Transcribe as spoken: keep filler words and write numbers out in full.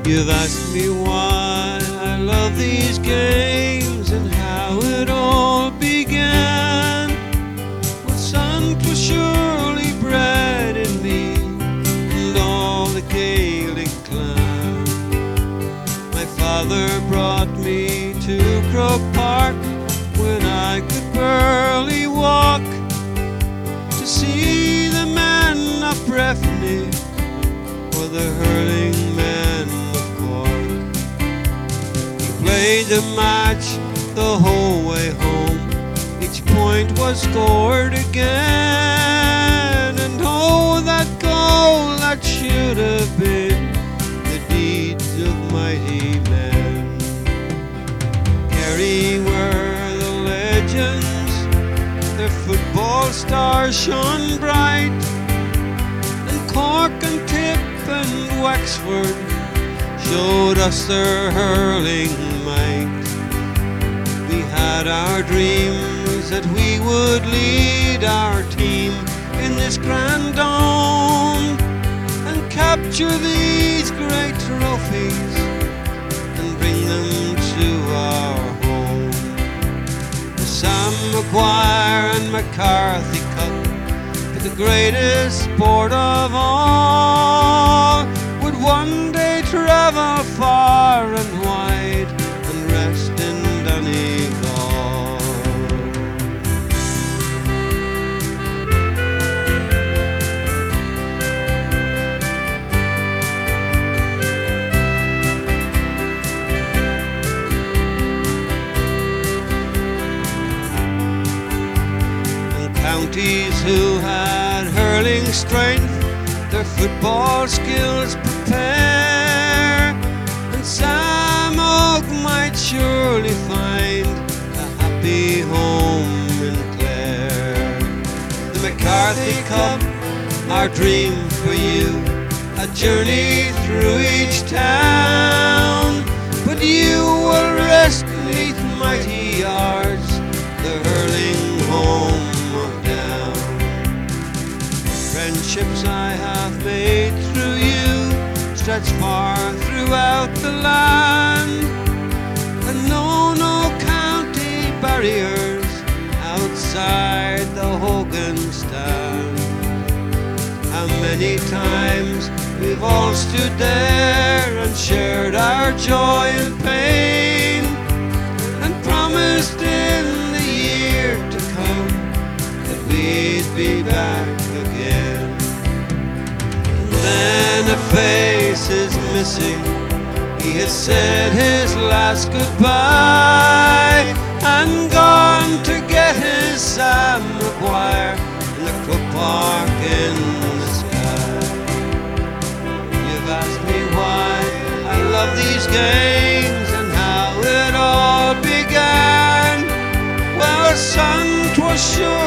You've asked me why I love these games and how it all began. Well, son, 'twas surely bred in me and all the Gaelic clan. My father brought me to Croke Park when I could barely walk, to see the men of Breffni or the hurling men of Cork. We played the match the whole way home, each point was scored again, and oh, that goal that should have been the deeds of mighty men. Kerry were the legends, their football stars shone bright, and Cork and Tip and Wexford showed us their hurling might. We had our dreams that we would lead our team in this grand dome and capture these great trophies and bring them to our home. The Sam Maguire and McCarthy Cup, but the greatest sport of all, would one day travel far and wide and rest in Donegal. And counties who had hurling strength their football skills prepare, and Sam Oak might surely find a happy home in Clare. The McCarthy Cup, our dream for you, a journey through each town, but you will rest beneath mighty yards, the hurling home of Down. Friendships I have made through you stretch far throughout the land, and know no county barriers outside the Hogan stand. How many times we've all stood there and shared our joy and pain, and promised in the year to come that we'd be back again. And then a face is missing, he has said his last goodbye and gone to get his Sam Maguire in the Croke Park in the sky. You've asked me why I love these games and how it all began. Well, son, 'twas sure